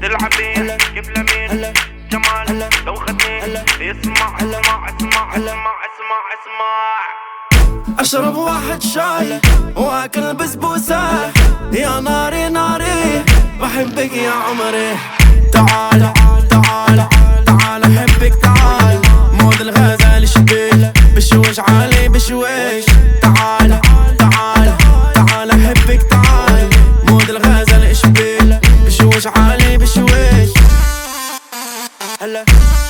تلعبين كيف لمين جمال لو خدني اسمع اسمع اسمع اسمع اسمع اسمع. اشرب واحد شاي واكل بسبوسة، يا ناري ناري بحبك يا عمري. تعال تعال تعال احبك تعال، مود الغزال شبيك بشوش عالي بشويش. تعال تعال تعال احبك تعال، مود الغزال شبيك بشوش عالي بشويش. هلا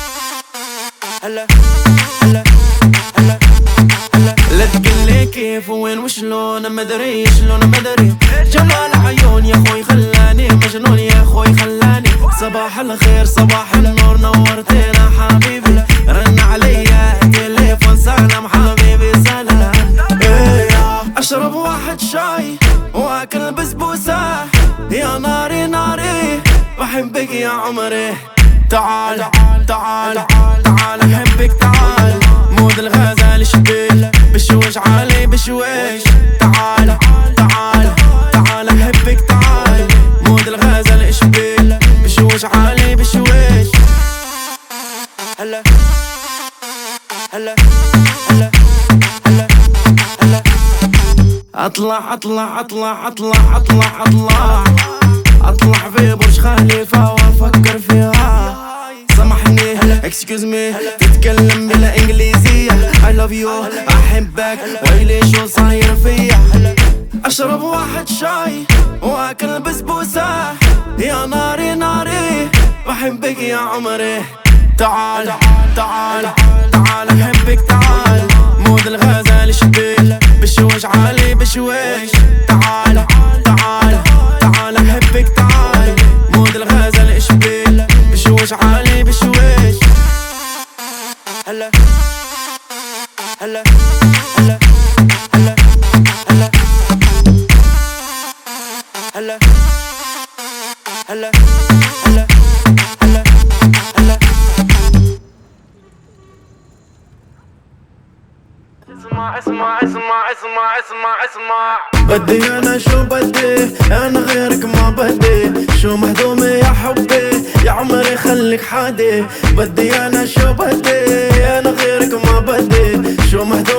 هلا هلا هلا هلا. لا تقلي كيف وين وشلون مدري شلون مدري، جمال عيون يا خوي خلاني مجنون يا خوي خلاني. صباح الخير صباح النور نورتنا حبيبي، رن عليا تليفون سلام حبيبي سلام. اشرب واحد شاي واكل بسبوسة، يا ناري ناري بحبك يا عمري. تعال تعال تعال احبك تعال، مود الغزال شبيك بشوش عالي بشويش. تعال تعال تعال احبك تعال، مود الغزال شبيك بشوش عالي بشويش. هلا هلا هلا هلا هلا. اطلع اطلع اطلع اطلع اطلع اطلع اطلع في برج خليفة وافكر فيها. سامحني اكسكيوز مي تتكلم بلا انجليزية. I love you احبك ويلي شو صاير فيا. اشرب واحد شاي واكل بسبوسة، يا ناري ناري بحبك يا عمري. تعال تعال تعال احبك تعال، مود الغزال شبيك بشوش عالي بشويش. تعال تعال تعال احبك تعال، مود الغزال شبيك بشوش عالي بشويش. هلا هلا هلا هلا هلا هلا هلا هلا هلا هلا. اسمع اسمع اسمع اسمع اسمع اسمع. بدي انا شو بدي انا غيرك ما بدي، شو مهضومي يا حبي يا عمري خليك حادي. بدي انا شو بدي انا غيرك ما بدي، شو مهضومي